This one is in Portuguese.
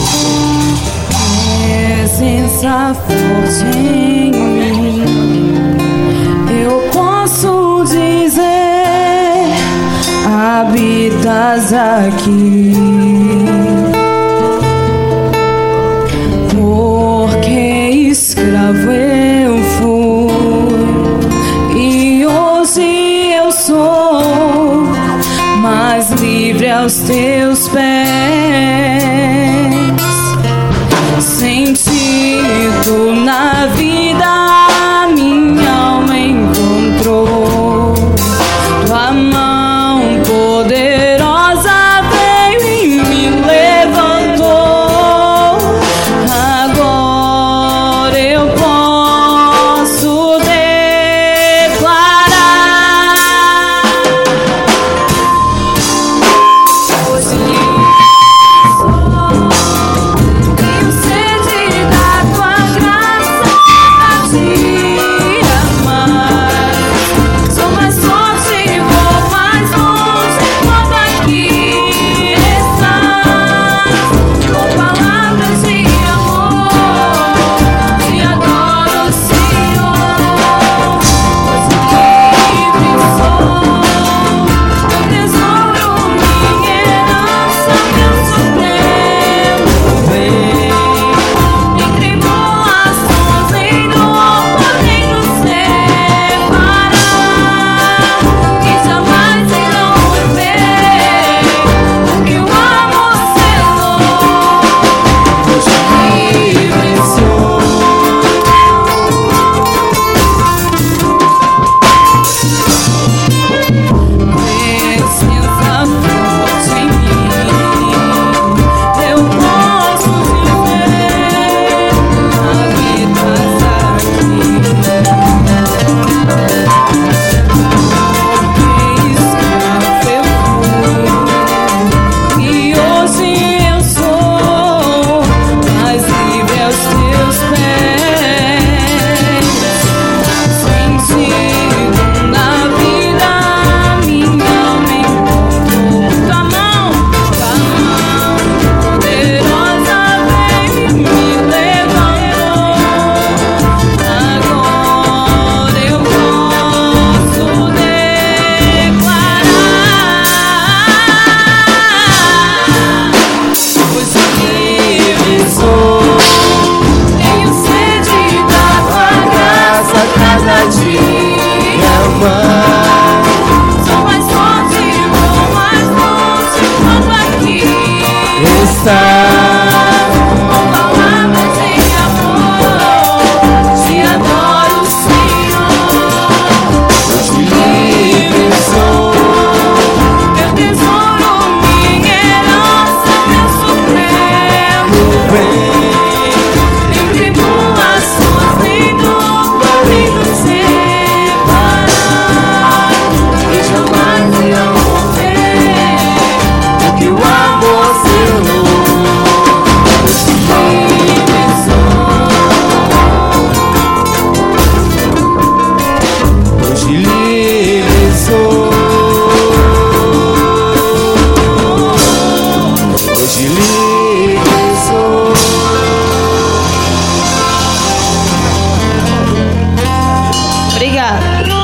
Presença forte em mim, eu posso dizer, habitas aqui. Porque escravo eu fui e hoje eu sou mais livre aos teus pés. Sentido na vida minha alma encontrou, tua mão poderosa veio e me levantou. Agora eu posso declarar, hoje tenho sede da tua graça, te amar. Sou mais forte, vou mais longe quando aqui estás. Com palavras de amor, te adoro, Senhor. Pois livre sou, teu tesouro, minha herança, meu supremo bem. Em tribulações nem dor podem nos separar, que jamais irão ver, porque o amor selou. Hoje livre sou. Presença forte em mim, eu posso dizer, habitas aqui. Porque escravo eu fui e hoje eu sou mais livre aos teus pés. Sentido na vida minha alma encontrou, tua mão poderosa veio e me levantou. Agora eu posso declarar, hoje livre sou. Tenho sede da tua graça cada dia mais. Sou mais forte, vou mais longe quando aqui estás. Com palavras de amor, te adoro, Senhor. Hoje livre sou, teu tesouro, minha herança, meu supremo bem. Em tribulações nem dor podem nos separar, que jamais irão ver, porque o amor selou. Hoje livre sou. Hoje livre sou. Hoje livre sou. Obrigada.